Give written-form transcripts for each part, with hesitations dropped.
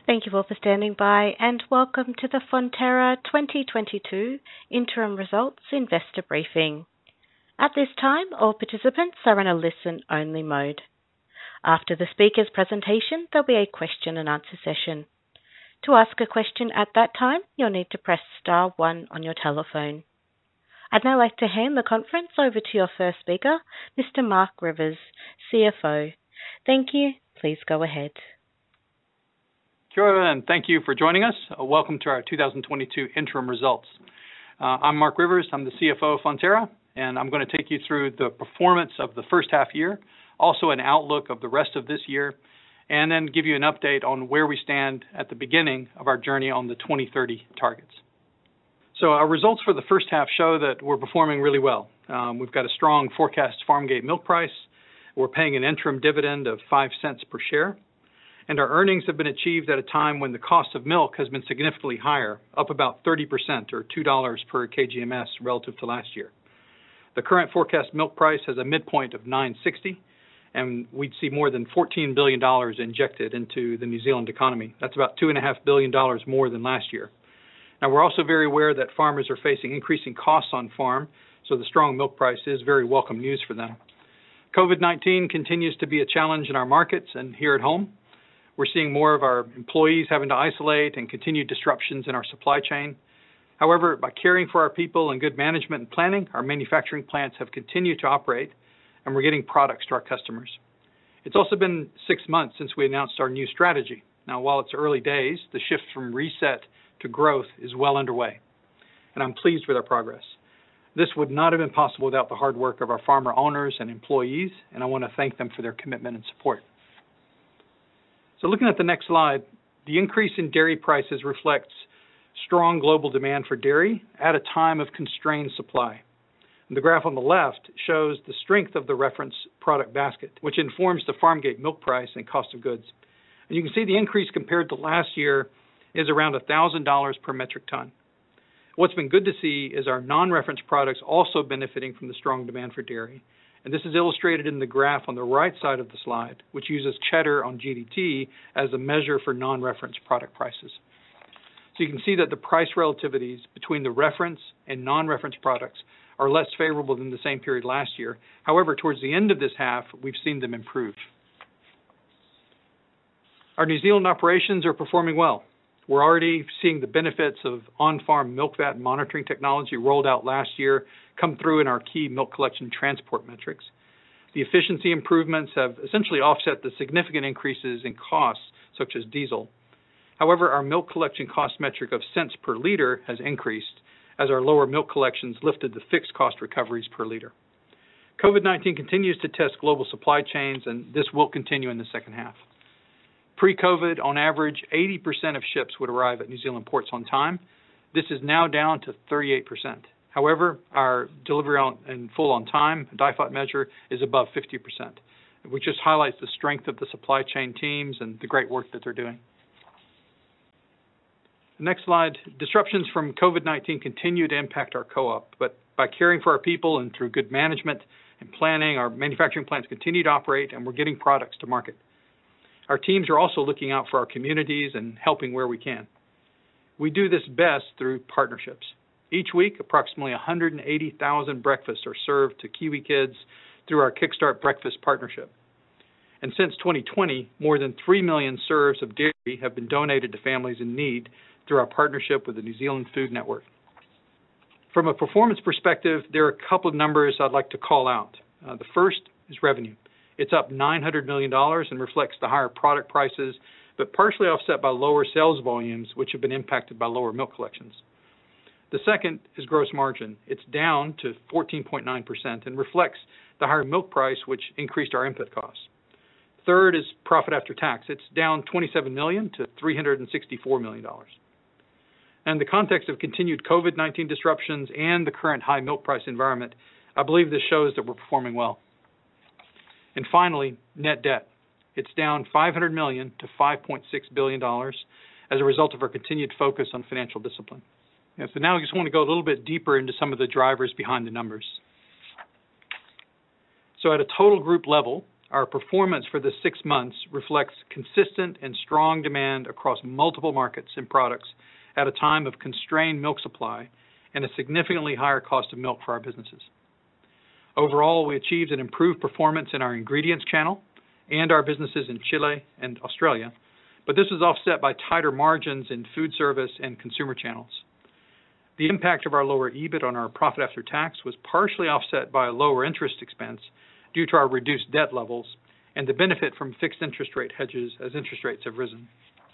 Thank you all for standing by, and welcome to the Fonterra 2022 Interim Results Investor Briefing. At this time, all participants are in a listen-only mode. After the speaker's presentation, there'll be a question and answer session. To ask a question at that time, you'll need to press star one on your telephone. I'd now like to hand the conference over to your first speaker, Mr. Mark Rivers, CFO. Thank you. Please go ahead. Kia ora, and thank you for joining us. Welcome to our 2022 interim results. I'm Mark Rivers. I'm the CFO of Fonterra, and I'm going to take you through the performance of the first half year, also an outlook of the rest of this year, and then give you an update on where we stand at the beginning of our journey on the 2030 targets. So our results for the first half show that we're performing really well. We've got a strong forecast farm gate milk price. We're paying an interim dividend of 5 cents per share. And our earnings have been achieved at a time when the cost of milk has been significantly higher, up about 30% or $2 per kgms relative to last year. The current forecast milk price has a midpoint of $9.60, and we'd see more than $14 billion injected into the New Zealand economy. That's about $2.5 billion more than last year. Now, we're also very aware that farmers are facing increasing costs on farm, so the strong milk price is very welcome news for them. COVID-19 continues to be a challenge in our markets and here at home. We're seeing more of our employees having to isolate and continued disruptions in our supply chain. However, by caring for our people and good management and planning, our manufacturing plants have continued to operate, and we're getting products to our customers. It's also been 6 months since we announced our new strategy. Now, while it's early days, the shift from reset to growth is well underway, and I'm pleased with our progress. This would not have been possible without the hard work of our farmer owners and employees, and I want to thank them for their commitment and support. So looking at the next slide, the increase in dairy prices reflects strong global demand for dairy at a time of constrained supply. And the graph on the left shows the strength of the reference product basket, which informs the farm gate milk price and cost of goods. And you can see the increase compared to last year is around $1,000 per metric ton. What's been good to see is our non-reference products also benefiting from the strong demand for dairy. And this is illustrated in the graph on the right side of the slide, which uses cheddar on GDT as a measure for non-reference product prices. So you can see that the price relativities between the reference and non-reference products are less favorable than the same period last year. However, towards the end of this half, we've seen them improve. Our New Zealand operations are performing well. We're already seeing the benefits of on-farm milk vat monitoring technology rolled out last year come through in our key milk collection transport metrics. The efficiency improvements have essentially offset the significant increases in costs, such as diesel. However, our milk collection cost metric of cents per liter has increased as our lower milk collections lifted the fixed cost recoveries per liter. COVID-19 continues to test global supply chains, and this will continue in the second half. Pre-COVID, on average, 80% of ships would arrive at New Zealand ports on time. This is now down to 38%. However, our delivery in full on time, DIFOT measure, is above 50%, which just highlights the strength of the supply chain teams and the great work that they're doing. The next slide, disruptions from COVID-19 continue to impact our co-op, but by caring for our people and through good management and planning, our manufacturing plants continue to operate and we're getting products to market. Our teams are also looking out for our communities and helping where we can. We do this best through partnerships. Each week, approximately 180,000 breakfasts are served to Kiwi kids through our Kickstart Breakfast partnership. And since 2020, more than 3 million serves of dairy have been donated to families in need through our partnership with the New Zealand Food Network. From a performance perspective, there are a couple of numbers I'd like to call out. The first is revenue. It's up $900 million and reflects the higher product prices, but partially offset by lower sales volumes, which have been impacted by lower milk collections. The second is gross margin. It's down to 14.9% and reflects the higher milk price, which increased our input costs. Third is profit after tax. It's down $27 million to $364 million. And in the context of continued COVID-19 disruptions and the current high milk price environment, I believe this shows that we're performing well. And finally, net debt. It's down $500 million to $5.6 billion as a result of our continued focus on financial discipline. So now I just want to go a little bit deeper into some of the drivers behind the numbers. So at a total group level, our performance for the 6 months reflects consistent and strong demand across multiple markets and products at a time of constrained milk supply and a significantly higher cost of milk for our businesses. Overall, we achieved an improved performance in our ingredients channel and our businesses in Chile and Australia, but this was offset by tighter margins in food service and consumer channels. The impact of our lower EBIT on our profit after tax was partially offset by a lower interest expense due to our reduced debt levels and the benefit from fixed interest rate hedges as interest rates have risen.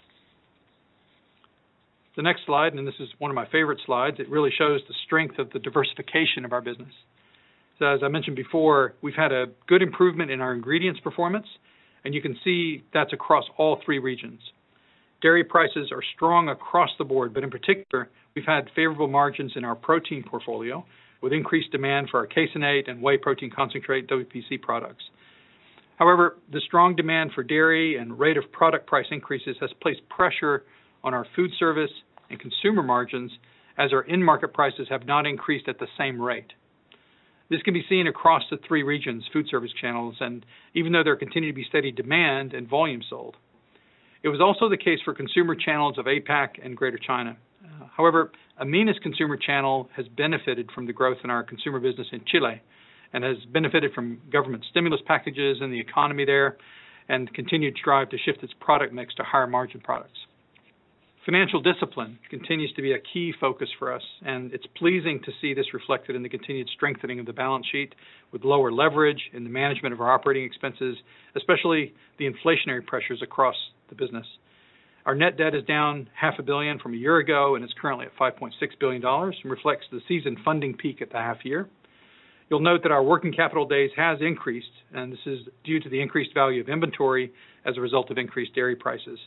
The next slide, and this is one of my favorite slides, it really shows the strength of the diversification of our business. So as I mentioned before, we've had a good improvement in our ingredients performance, and you can see that's across all 3 regions. Dairy prices are strong across the board, but in particular, we've had favorable margins in our protein portfolio with increased demand for our caseinate and whey protein concentrate WPC products. However, the strong demand for dairy and rate of product price increases has placed pressure on our food service and consumer margins as our in-market prices have not increased at the same rate. This can be seen across the 3 regions' food service channels, and even though there continue to be steady demand and volume sold. It was also the case for consumer channels of APAC and Greater China. However, AMENA's consumer channel has benefited from the growth in our consumer business in Chile and has benefited from government stimulus packages in the economy there and continued strive to shift its product mix to higher margin products. Financial discipline continues to be a key focus for us, and it's pleasing to see this reflected in the continued strengthening of the balance sheet with lower leverage in the management of our operating expenses, especially the inflationary pressures across the business. Our net debt is down $500 million from a year ago and is currently at $5.6 billion and reflects the season funding peak at the half year. You'll note that our working capital days has increased, and this is due to the increased value of inventory as a result of increased dairy prices.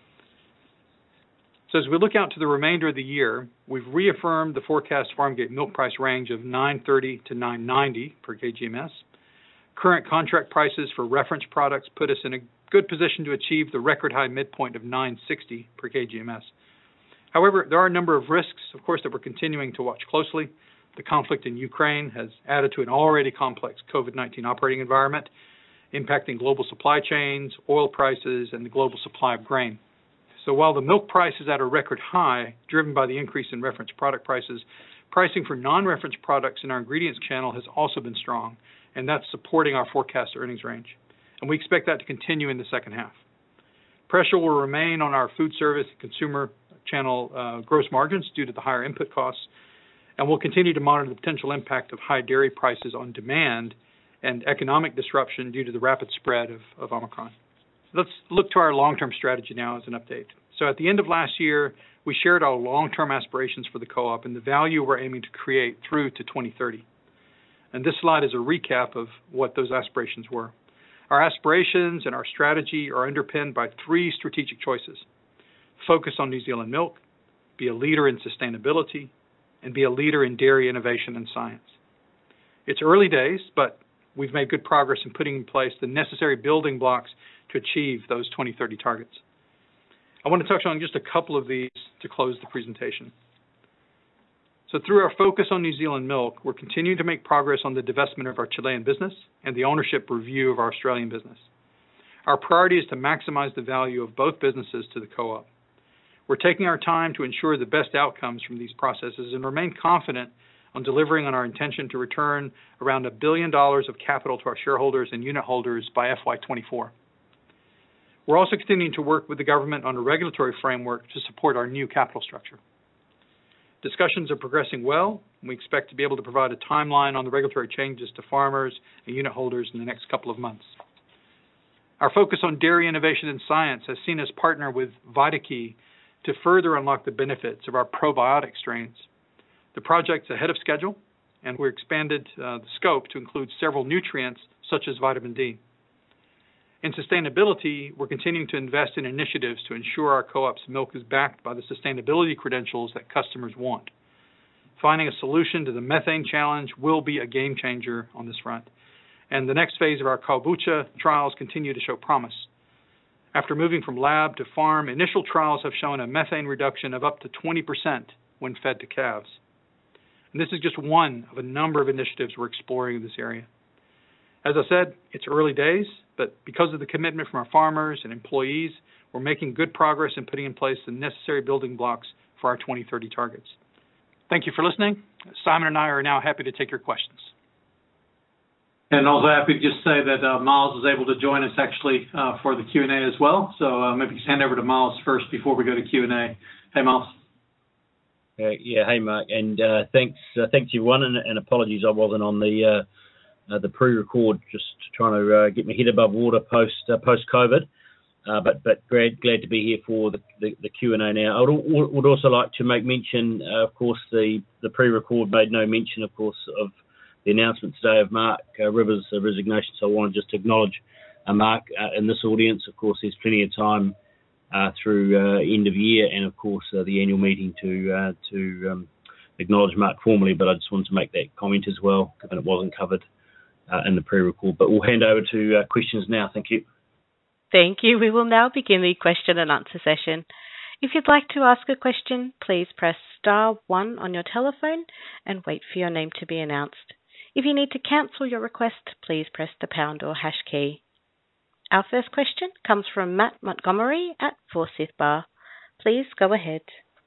So as we look out to the remainder of the year, we've reaffirmed the forecast Farmgate milk price range of $9.30 to $9.90 per kgMS. Current contract prices for reference products put us in a good position to achieve the record high midpoint of $9.60 per kgMS. However, there are a number of risks, of course, that we're continuing to watch closely. The conflict in Ukraine has added to an already complex COVID-19 operating environment, impacting global supply chains, oil prices, and the global supply of grain. So while the milk price is at a record high, driven by the increase in reference product prices, pricing for non-reference products in our ingredients channel has also been strong, and that's supporting our forecast earnings range. And we expect that to continue in the second half. Pressure will remain on our food service and consumer channel gross margins due to the higher input costs, and we'll continue to monitor the potential impact of high dairy prices on demand and economic disruption due to the rapid spread of Omicron. Let's look to our long-term strategy now as an update. So at the end of last year, we shared our long-term aspirations for the co-op and the value we're aiming to create through to 2030. And this slide is a recap of what those aspirations were. Our aspirations and our strategy are underpinned by 3 strategic choices. Focus on New Zealand milk, be a leader in sustainability, and be a leader in dairy innovation and science. It's early days, but we've made good progress in putting in place the necessary building blocks to achieve those 2030 targets. I want to touch on just a couple of these to close the presentation. So through our focus on New Zealand milk, we're continuing to make progress on the divestment of our Chilean business and the ownership review of our Australian business. Our priority is to maximize the value of both businesses to the co-op. We're taking our time to ensure the best outcomes from these processes and remain confident on delivering on our intention to return around $1 billion of capital to our shareholders and unit holders by FY24. We're also continuing to work with the government on a regulatory framework to support our new capital structure. Discussions are progressing well, and we expect to be able to provide a timeline on the regulatory changes to farmers and unit holders in the next couple of months. Our focus on dairy innovation and science has seen us partner with VitaKey to further unlock the benefits of our probiotic strains. The project's ahead of schedule, and we expanded the scope to include several nutrients such as vitamin D. In sustainability, we're continuing to invest in initiatives to ensure our co-op's milk is backed by the sustainability credentials that customers want. Finding a solution to the methane challenge will be a game changer on this front. And the next phase of our kombucha trials continue to show promise. After moving from lab to farm, initial trials have shown a methane reduction of up to 20% when fed to calves. And this is just one of a number of initiatives we're exploring in this area. As I said, it's early days, but because of the commitment from our farmers and employees, we're making good progress in putting in place the necessary building blocks for our 2030 targets. Thank you for listening. Simon and I are now happy to take your questions. And also happy to just say that Miles is able to join us actually for the Q&A as well. So maybe just hand over to Miles first before we go to Q&A. Hey, Miles. Hey, Mark, and thanks everyone, and apologies I wasn't on the pre-record, just trying to get my head above water post COVID. But glad to be here for the Q&A now. I would also like to make mention, of course, the pre-record made no mention, of course, of the announcement today of Mark Rivers' resignation. So I want to just acknowledge Mark in this audience. Of course, there's plenty of time through end of year and, of course, the annual meeting to acknowledge Mark formally. But I just wanted to make that comment as well, given it wasn't covered in the pre-record. But we'll hand over to questions now. Thank you. Thank you. We will now begin the question and answer session. If you'd like to ask a question, please press star 1 on your telephone and wait for your name to be announced. If you need to cancel your request, please press the pound or hash key. Our first question comes from Matt Montgomery at Forsyth Barr. Please go ahead.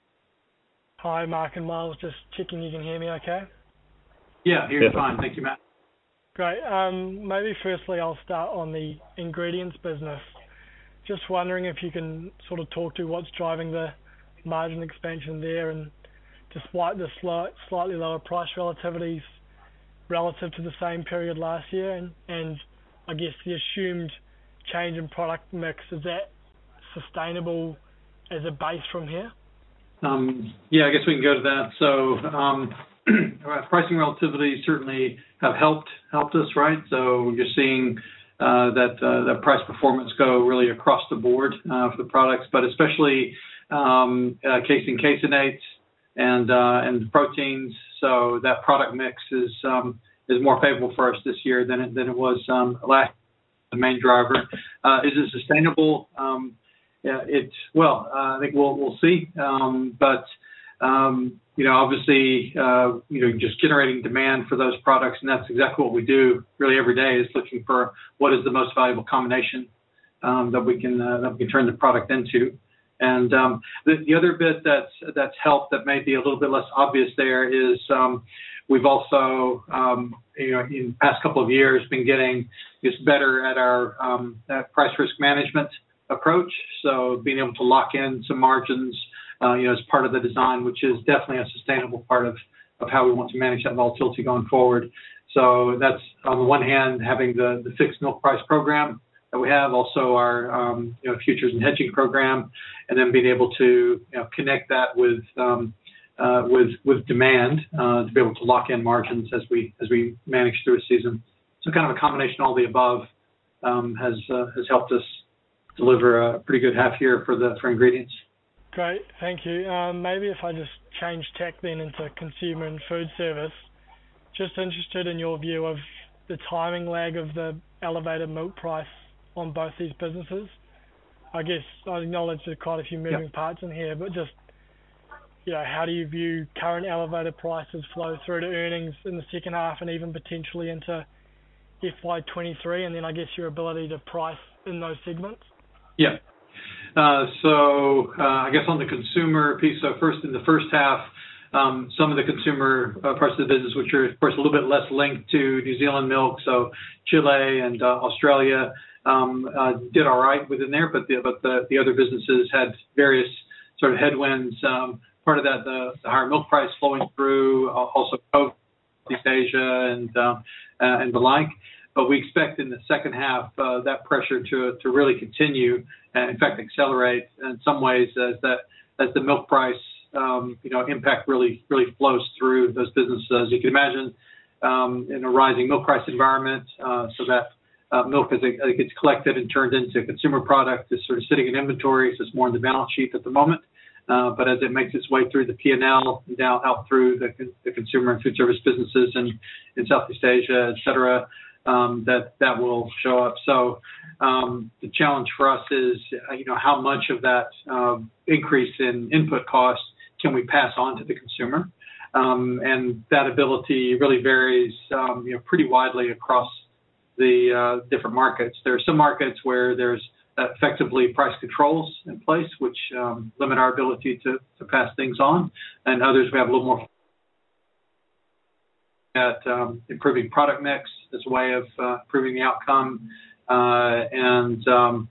Hi, Mark and Miles. Just checking you can hear me okay? Yeah, hear you fine. Thank you, Matt. Great. Maybe firstly I'll start on the ingredients business. Just wondering if you can sort of talk to what's driving the margin expansion there, and despite the slightly lower price relativities relative to the same period last year, and I guess the assumed change in product mix, is that sustainable as a base from here? Yeah, I guess we can go to that. So pricing relativity certainly have helped us, right? So you're seeing that price performance go really across the board for the products, but especially casein, caseinates, and proteins. So that product mix is more favorable for us this year than it was last. The main driver is it sustainable? Yeah, I think we'll see. But obviously, just generating demand for those products, and that's exactly what we do really every day, is looking for what is the most valuable combination that we can turn the product into. And the other bit that's helped that may be a little bit less obvious there is we've also, in the past couple of years, been getting just better at our that price risk management approach. So being able to lock in some margins, as part of the design, which is definitely a sustainable part of how we want to manage that volatility going forward. So that's, on the one hand, having the fixed milk price program that we have, also our futures and hedging program, and then being able to connect that with demand to be able to lock in margins as we manage through a season. So kind of a combination of all the above has helped us deliver a pretty good half year for ingredients. Great, thank you. Maybe if I just change tack then into consumer and food service, just interested in your view of the timing lag of the elevated milk price on both these businesses. I guess I acknowledge there's quite a few moving parts in here, but just, how do you view current elevated prices flow through to earnings in the second half and even potentially into FY23, and then I guess your ability to price in those segments? Yeah. So I guess on the consumer piece, so first in the first half, some of the consumer parts of the business, which are of course a little bit less linked to New Zealand milk, so Chile and Australia did all right within there, but the other businesses had various sort of headwinds. Part of that, the higher milk price flowing through, also Southeast Asia and the like. But we expect in the second half that pressure to really continue, and in fact accelerate in some ways as the milk price impact really flows through those businesses. You can imagine in a rising milk price environment, so that milk as it gets collected and turned into consumer product is sort of sitting in inventory, so it's more on the balance sheet at the moment. But as it makes its way through the P&L and down out through the consumer and food service businesses in Southeast Asia, et cetera, that will show up. So the challenge for us is, how much of that increase in input costs can we pass on to the consumer? And that ability really varies, pretty widely across the different markets. There are some markets where there's effectively price controls in place, which limit our ability to pass things on, and others we have a little more at improving product mix as a way of improving the outcome, as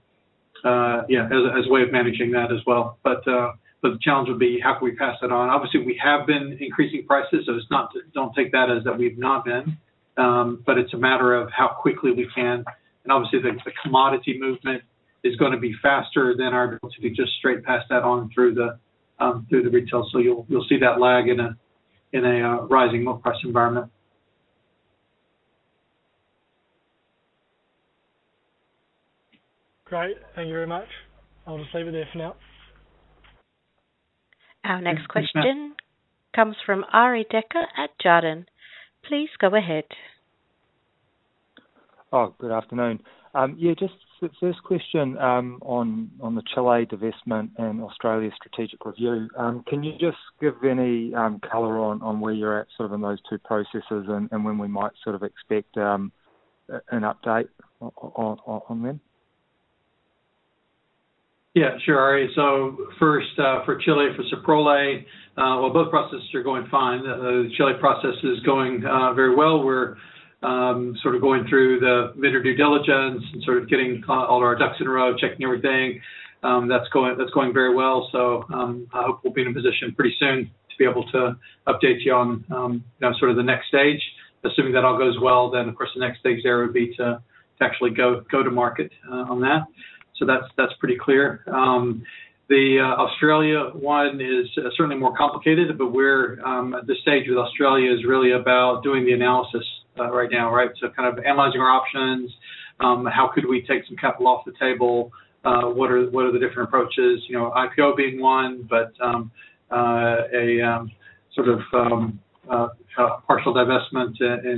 a way of managing that as well. But the challenge would be how can we pass that on? Obviously, we have been increasing prices, so it's not, don't take that as that we've not been, but it's a matter of how quickly we can. And obviously, the commodity movement is going to be faster than our ability to just straight pass that on through the retail. So you'll see that lag in a rising milk price environment. Great, thank you very much. I'll just leave it there for now. Our next question comes from Ari Decker at Jarden. Please go ahead. Oh, good afternoon. Just the first question on the Chile divestment and Australia strategic review. Can you just give any colour on where you're at sort of in those two processes and when we might sort of expect an update on them? Yeah, sure, Ari. So first, for Chile, for Soprole, both processes are going fine. The Chile process is going very well. We're sort of going through the vendor due diligence and sort of getting all our ducks in a row, checking everything. That's going very well. So I hope we'll be in a position pretty soon to be able to update you on sort of the next stage. Assuming that all goes well, then of course the next stage there would be to actually go to market on that. So that's pretty clear. The Australia one is certainly more complicated, but we're at this stage with Australia is really about doing the analysis right now, right? So kind of analyzing our options. How could we take some capital off the table? What are the different approaches? IPO being one, but a sort of partial divestment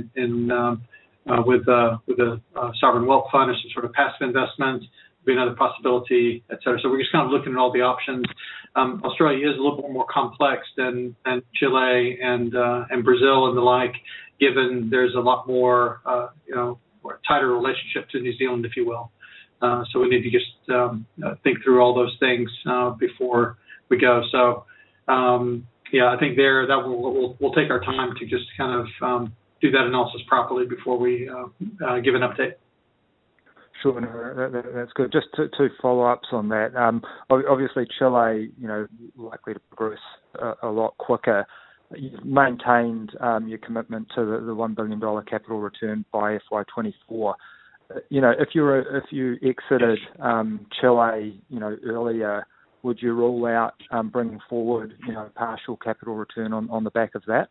with a sovereign wealth fund or some sort of passive investment be another possibility, et cetera. So we're just kind of looking at all the options. Australia is a little bit more complex than Chile and Brazil and the like, given there's a lot more, tighter relationship to New Zealand, if you will. So we need to just think through all those things before we go. So, I think we'll take our time to just kind of do that analysis properly before we give an update. Sure, that's good. Just two follow-ups on that. Obviously, Chile, likely to progress a lot quicker. You've maintained your commitment to the $1 billion capital return by FY24. If you exited Chile, earlier, would you rule out bringing forward, partial capital return on the back of that?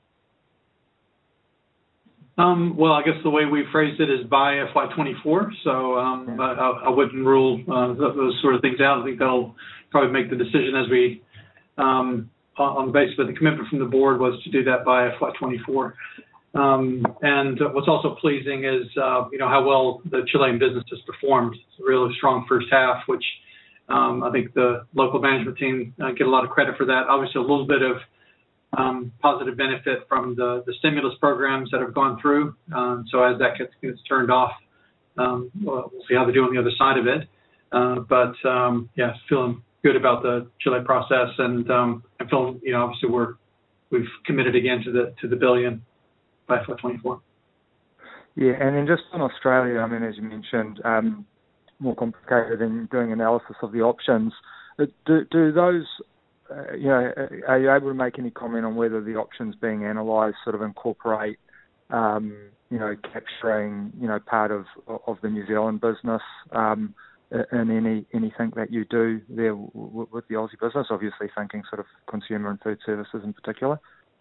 Well, I guess the way we phrased it is by FY24. So I wouldn't rule those sort of things out. I think they'll probably make the decision as we, on the basis of the commitment from the board was to do that by FY24. And what's also pleasing is, how well the Chilean business has performed. It's a really strong first half, which I think the local management team get a lot of credit for that. Obviously, a little bit of positive benefit from the stimulus programs that have gone through. So as that gets turned off, we'll see how they do on the other side of it. But feeling good about the Chile process, and I feel obviously we've committed again to the billion by FY24. Yeah, and then just on Australia, I mean, as you mentioned, more complicated than doing analysis of the options. Do those, are you able to make any comment on whether the options being analysed sort of incorporate, capturing, part of the New Zealand business in anything that you do there with the Aussie business? Obviously, thinking sort of consumer and food services in particular.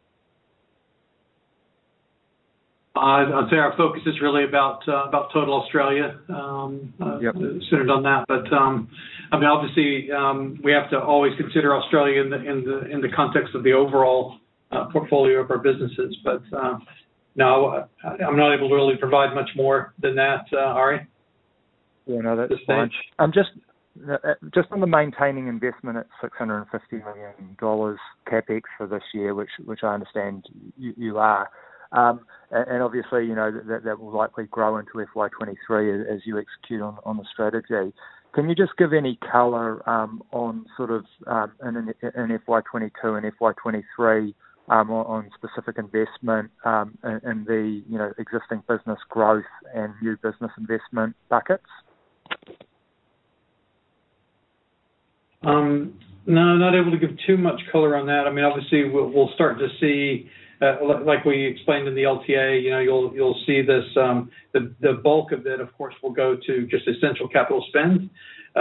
I'd say our focus is really about total Australia. Centered on that, but obviously, we have to always consider Australia in the context of the overall portfolio of our businesses. But no, I'm not able to really provide much more than that, Ari. Yeah, no, that's fine. Just on the maintaining investment at $650 million CapEx for this year, which I understand you are. And obviously, that will likely grow into FY23 as you execute on the strategy. Can you just give any colour on sort of in FY22 and FY23 on specific investment in the existing business growth and new business investment buckets? No, not able to give too much colour on that. I mean, obviously, we'll start to see, like we explained in the LTA, you'll see this, the bulk of it, of course, will go to just essential capital spend.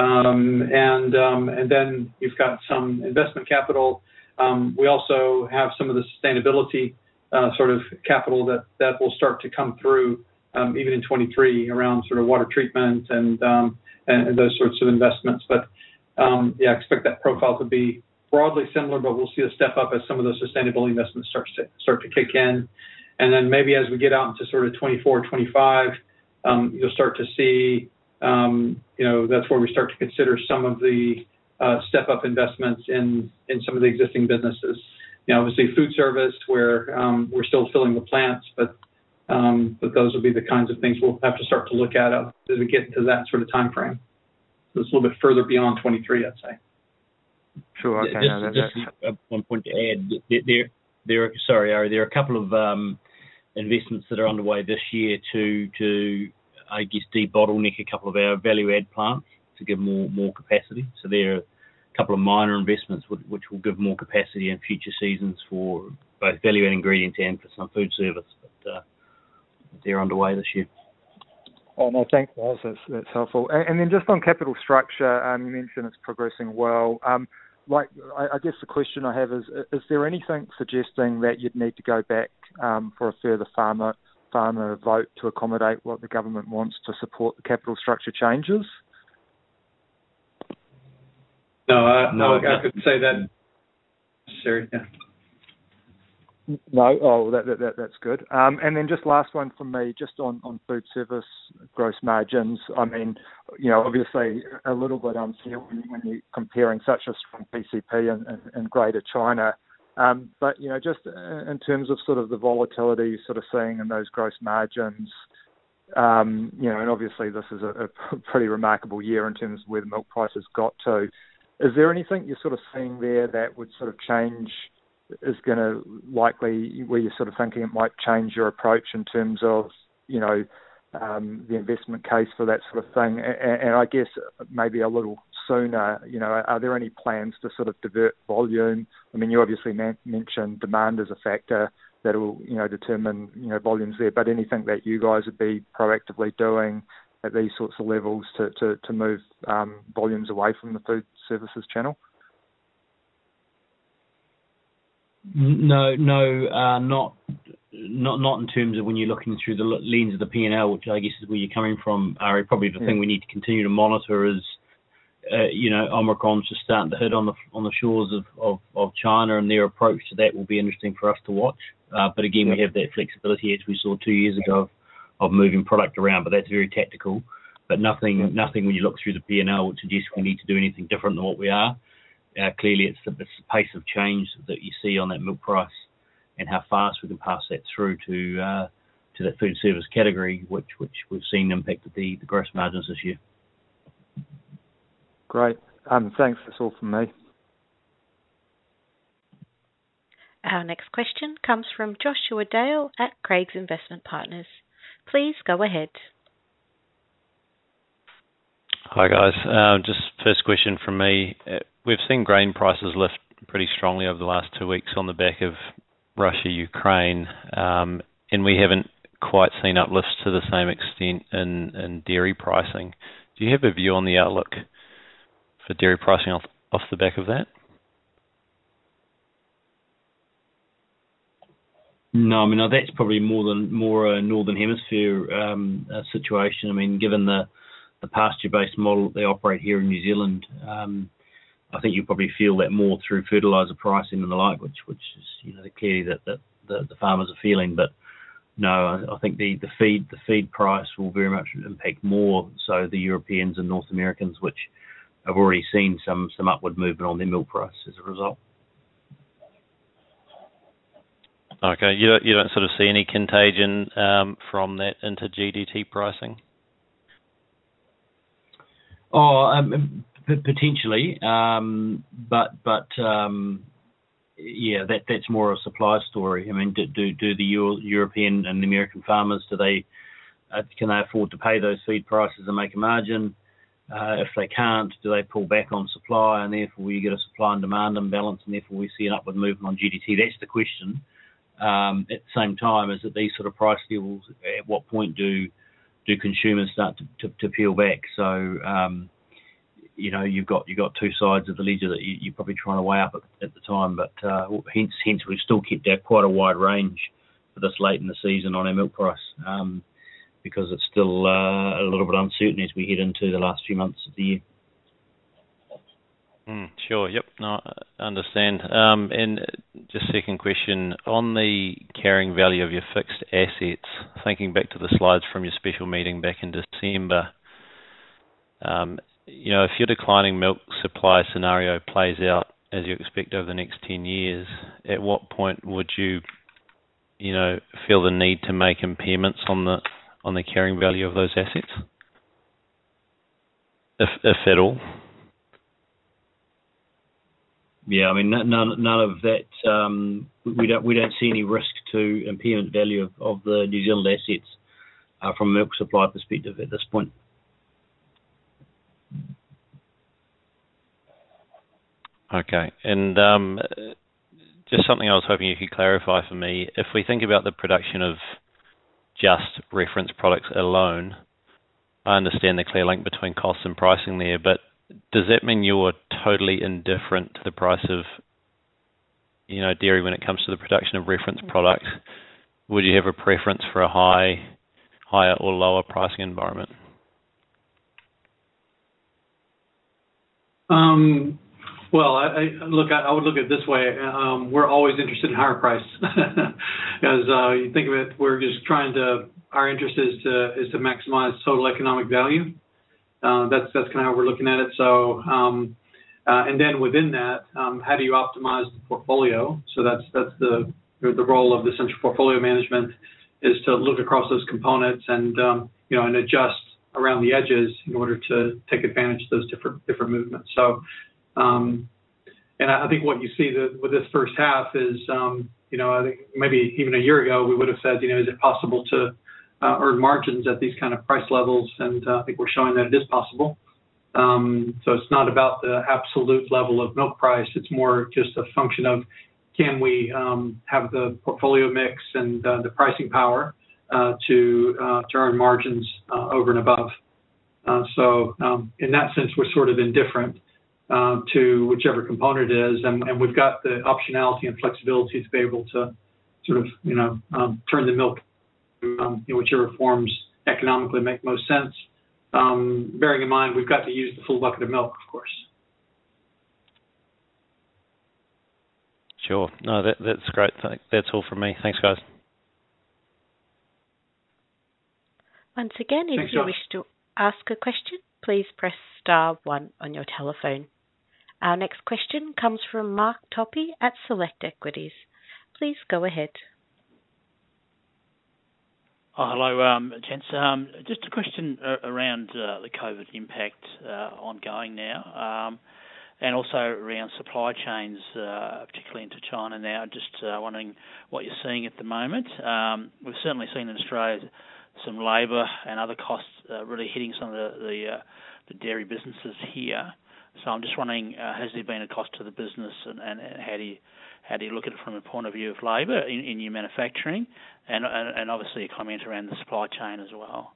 And then you've got some investment capital. We also have some of the sustainability sort of capital that will start to come through even in 23 around sort of water treatment and those sorts of investments. But I expect that profile to be broadly similar, but we'll see a step up as some of those sustainability investments start to kick in. And then maybe as we get out into sort of 24, 25, you'll start to see, that's where we start to consider some of the step-up investments in some of the existing businesses. Obviously food service, where we're still filling the plants, but those will be the kinds of things we'll have to start to look at as we get into that sort of time frame. So it's a little bit further beyond 23, I'd say. Sure. Okay. Just one point to add. There are a couple of investments that are underway this year to I guess debottleneck a couple of our value-add plants to give more capacity. So there are a couple of minor investments which will give more capacity in future seasons for both value-add ingredients and for some food service. But they're underway this year. Oh, no, thanks, guys. That's helpful. And then just on capital structure, you mentioned it's progressing well. I guess the question I have is there anything suggesting that you'd need to go back for a further farmer vote to accommodate what the government wants to support the capital structure changes? No, I couldn't say that. Sorry, yeah. No, that's good. And then just last one from me, just on food service gross margins. I mean, obviously a little bit unfair when you're comparing such a strong PCP in Greater China. But just in terms of sort of the volatility you're sort of seeing in those gross margins, and obviously this is a pretty remarkable year in terms of where the milk prices got to. Is there anything you're sort of seeing there that would sort of change? Is going to likely, where you're sort of thinking it might change your approach in terms of, the investment case for that sort of thing? And I guess maybe a little sooner, are there any plans to sort of divert volume? I mean, you obviously mentioned demand as a factor that will, determine, volumes there, but anything that you guys would be proactively doing at these sorts of levels to move volumes away from the food services channel? No, not in terms of when you're looking through the lens of the P&L, which I guess is where you're coming from, Ari. Probably the thing we need to continue to monitor is, Omicron's just starting to hit on the shores of China, and their approach to that will be interesting for us to watch. But again, we have that flexibility as we saw 2 years ago of moving product around, but that's very tactical. But nothing when you look through the P&L would suggest we need to do anything different than what we are. Clearly, it's the pace of change that you see on that milk price and how fast we can pass that through to that food service category, which we've seen impacted the gross margins this year. Great. Thanks. That's all from me. Our next question comes from Joshua Dale at Craigs Investment Partners. Please go ahead. Hi guys. Just first question from me. We've seen grain prices lift pretty strongly over the last 2 weeks on the back of Russia, Ukraine, and we haven't quite seen uplifts to the same extent in dairy pricing. Do you have a view on the outlook for dairy pricing off the back of that? No, I mean that's probably more a Northern Hemisphere situation. I mean, given the pasture-based model that they operate here in New Zealand, I think you probably feel that more through fertiliser pricing and the like, which is clearly that the farmers are feeling. But no, I think the feed price will very much impact more so the Europeans and North Americans, which have already seen some upward movement on their milk price as a result. Okay, you don't sort of see any contagion from that into GDT pricing? Potentially, but yeah, that's more a supply story. I mean, do the European and the American farmers, can they afford to pay those feed prices and make a margin? If they can't, do they pull back on supply, and therefore we get a supply and demand imbalance, and therefore we see an upward movement on GDT? That's the question. At the same time, is at these sort of price levels, at what point do consumers start to peel back? So, you've got two sides of the ledger that you're probably trying to weigh up at the time, but hence we've still kept out quite a wide range for this late in the season on our milk price, because it's still a little bit uncertain as we head into the last few months of the year. Sure, yep, no, I understand. And just second question, on the carrying value of your fixed assets, thinking back to the slides from your special meeting back in December, if your declining milk supply scenario plays out as you expect over the next 10 years, at what point would you, feel the need to make impairments on the carrying value of those assets, if at all? Yeah, I mean, none of that. We don't see any risk to impairment value of the New Zealand assets from a milk supply perspective at this point. Okay, and just something I was hoping you could clarify for me. If we think about the production of just reference products alone, I understand the clear link between costs and pricing there, but does that mean you're totally indifferent to the price of, dairy when it comes to the production of reference products? Would you have a preference for a higher or lower pricing environment? Well, I would look at it this way. We're always interested in higher price, as you think of it. We're just our interest is to maximize total economic value. That's kind of how we're looking at it. So, and then within that, how do you optimize the portfolio? So that's the role of the central portfolio management, is to look across those components and and adjust around the edges in order to take advantage of those different movements. So. And I think what you see with this first half is, I think maybe even a year ago we would have said, is it possible to earn margins at these kind of price levels? And I think we're showing that it is possible. So it's not about the absolute level of milk price. It's more just a function of, can we have the portfolio mix and the pricing power to earn margins over and above. So in that sense, we're sort of indifferent to whichever component it is, and we've got the optionality and flexibility to be able to sort of, turn the milk, whichever forms economically make most sense. Bearing in mind, we've got to use the full bucket of milk, of course. Sure. No, that's great. That's all from me. Thanks, guys. Once again, if you wish to ask a question, please press star 1 on your telephone. Our next question comes from Mark Toppy at Select Equities. Please go ahead. Oh, hello, gents. Just a question around the COVID impact ongoing now, and also around supply chains, particularly into China now. Just wondering what you're seeing at the moment. We've certainly seen in Australia some labour and other costs really hitting some of the dairy businesses here. So I'm just wondering, has there been a cost to the business, and how do you look at it from a point of view of labour in your manufacturing, and obviously a comment around the supply chain as well?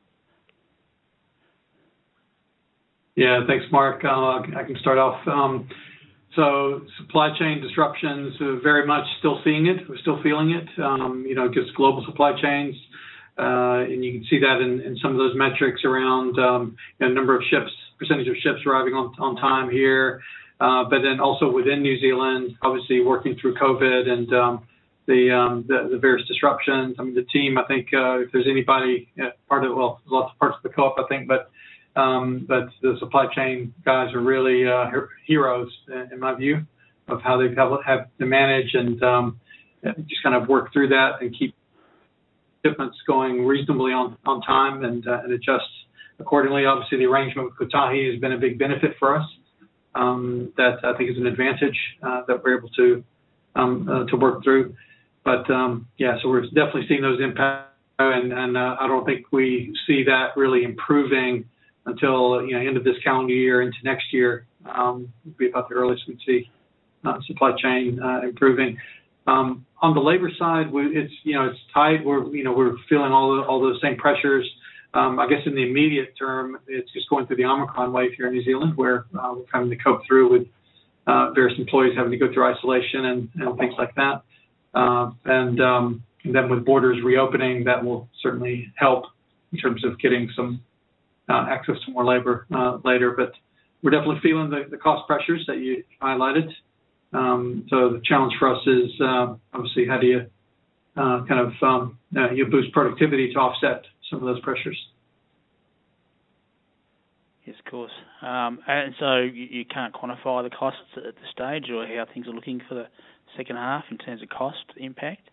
Yeah, thanks, Mark. I can start off. So supply chain disruptions, very much still seeing it. We're still feeling it. Just global supply chains. And you can see that in some of those metrics around number of ships, percentage of ships arriving on time here, but then also within New Zealand, obviously working through COVID and the various disruptions. I mean, the team, I think, if there's anybody lots of parts of the co-op, I think, but the supply chain guys are really heroes in my view of how they have to manage and just kind of work through that and keep shipments going reasonably on time and adjust accordingly. Obviously, the arrangement with Kotahi has been a big benefit for us. That I think is an advantage that we're able to work through. But so we're definitely seeing those impacts, and I don't think we see that really improving until end of this calendar year into next year. Would be about the earliest we'd see supply chain improving. On the labor side, it's tight. We're feeling all those same pressures. I guess in the immediate term, it's just going through the Omicron wave here in New Zealand, where we're having to cope through with various employees having to go through isolation and things like that. And then with borders reopening, that will certainly help in terms of getting some access to more labor later. But we're definitely feeling the cost pressures that you highlighted. So the challenge for us is obviously how do you you boost productivity to offset some of those pressures. Yes, of course. And so you can't quantify the costs at this stage, or how things are looking for the second half in terms of cost impact?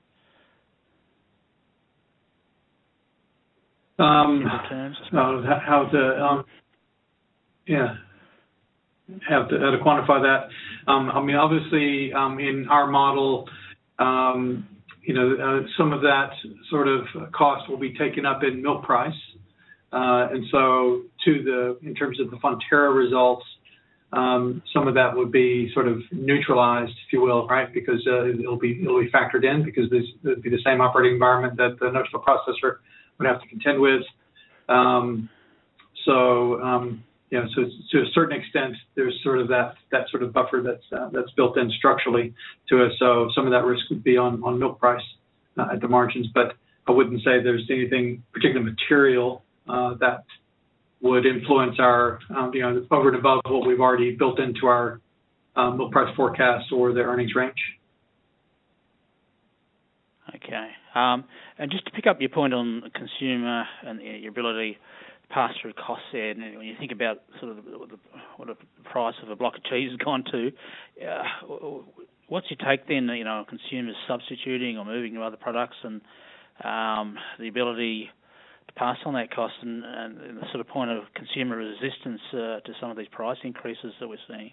Terms, how to quantify that. Obviously, in our model, some of that sort of cost will be taken up in milk price, and so in terms of the Fonterra results, some of that would be sort of neutralized, if you will, right? Because it'll be factored in because it'll be the same operating environment that the nut-to processor would have to contend with. So to a certain extent, there's sort of that sort of buffer that's built in structurally to us. So some of that risk would be on milk price at the margins, but I wouldn't say there's anything particularly material that would influence our over and above what we've already built into our milk price forecast or the earnings range. Okay. And just to pick up your point on the consumer and your ability to pass through costs there, and when you think about sort of what the price of a block of cheese has gone to, what's your take then, consumers substituting or moving to other products and the ability to pass on that cost and the sort of point of consumer resistance to some of these price increases that we're seeing?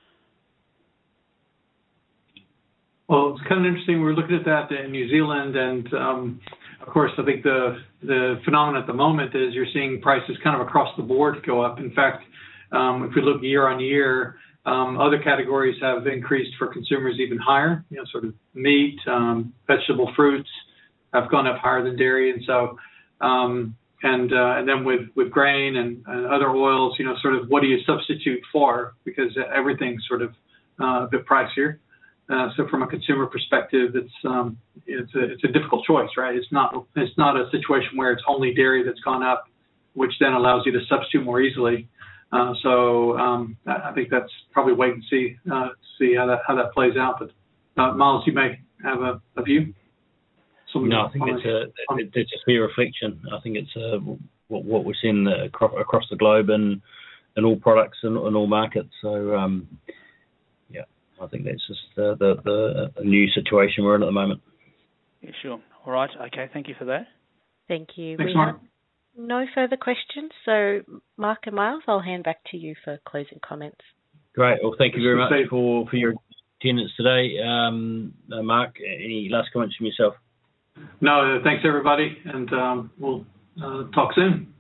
Well, it's kind of interesting. We're looking at that in New Zealand, and of course, I think the phenomenon at the moment is you're seeing prices kind of across the board go up. In fact, if we look year on year, other categories have increased for consumers even higher. Sort of meat, vegetable fruits have gone up higher than dairy, and so and then with grain and other oils, sort of what do you substitute for? Because everything's sort of a bit pricier. So from a consumer perspective, it's a difficult choice, right? It's not a situation where it's only dairy that's gone up, which then allows you to substitute more easily. So I think that's probably wait and see how that plays out. But Miles, you may have a view. No, I think it's a fair reflection. I think it's what we're seeing across the globe and all products and all markets. So I think that's just the new situation we're in at the moment. Yeah, sure. All right. Okay. Thank you for that. Thank you. Thanks, Mark. No further questions. So, Mark and Miles, I'll hand back to you for closing comments. Great. Well, thank you very much for your attendance today. Mark, any last comments from yourself? No, thanks, everybody, and we'll talk soon.